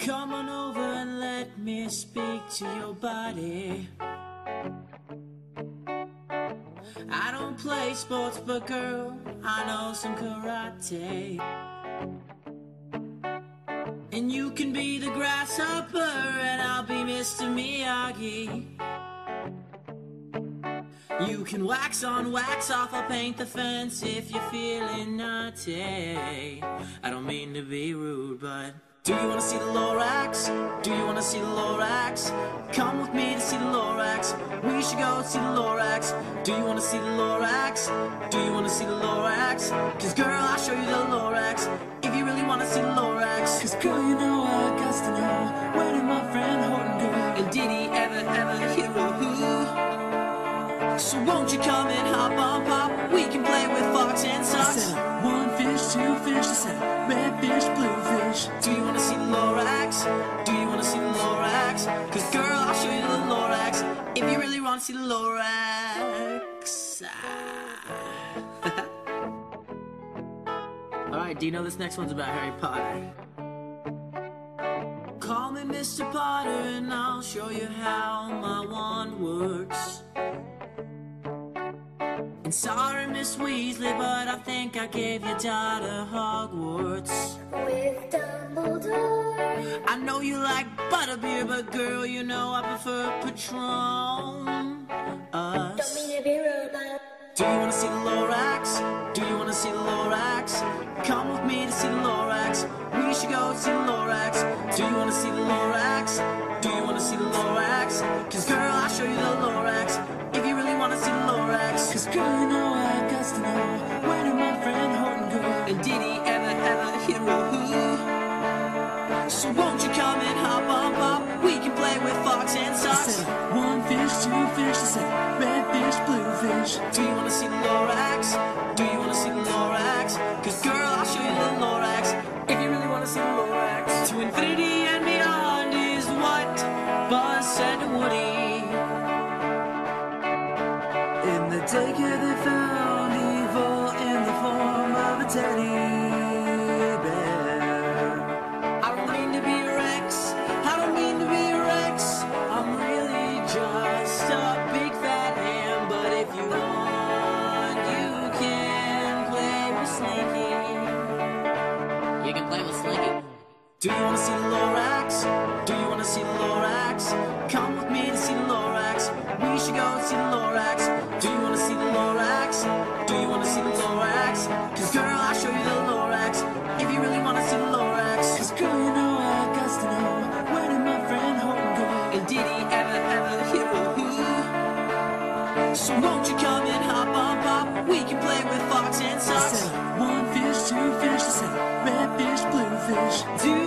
Come on over and let me speak to your body. I don't play sports, but girl, I know some karate. And you can be the grasshopper and I'll be Mr. Miyagi. You can wax on, wax off, I'll paint the fence if you're feeling naughty. I don't mean to be rude, but do you wanna see the Lorax? Do you wanna see the Lorax? Come with me to see the Lorax. We should go see the Lorax. Do you wanna see the Lorax? Do you wanna see the Lorax? Cause girl, I'll show you the Lorax if you really wanna see the Lorax. Cause girl, you know I got to know, where did my friend Horton go? And did he ever hear a who? So won't you come and hop on pop? We can play with fox and socks. I said one fish, two fish, I said red fish, blue fish. Do you wanna see the Lorax? Do you wanna see the Lorax? Cause girl, I'll show you the Lorax if you really wanna see the Lorax. Alright, do you know this next one's about Harry Potter? Call me Mr. Potter and I'll show you how my wand works. And sorry, Miss Weasley, but I think I gave your daughter Hogwarts. With Dumbledore. I know you like butterbeer, but girl, you know I prefer Patron. Don't mean to be rude, but do you wanna see the Lorax? Do you wanna see the Lorax? Come with me to see the Lorax. We should go see the Lorax. Do you wanna see the Lorax? Do you wanna see the Lorax? Cause girl, I'll show you the Lorax if you really wanna see the Lorax. Cause girl, you know I got to know, where did my friend Horton go? And did he ever hear a who? So won't you come and hop on pop? We can play with fox and socks. I said one fish, two fish, I said red fish, blue fish. Do you wanna see the Lorax? Do you wanna see the Lorax? Cause girl, I'll show you the Lorax if you really wanna see the Lorax. To infinity and beyond is what Buzz said to Woody. In the daycare they found evil in the form of a teddy bear. I don't mean to be Rex, I don't mean to be Rex. I'm really just a big fat ham. But if you want, you can play with Slinky. You can play with Slinky. Do you wanna see the Lorax? Do you wanna see the Lorax? Come with me to see the Lorax. We should go see the Lorax. Do you wanna see the Lorax? Do you wanna see the Lorax? Cause girl, I'll show you the Lorax if you really wanna see the Lorax. Cause girl, you know I got to know, where did my friend Horton go? And did he ever hear a who? So won't you come and hop on pop? We can play with fox and socks. I said one fish, two fish, I said red fish, blue fish. Do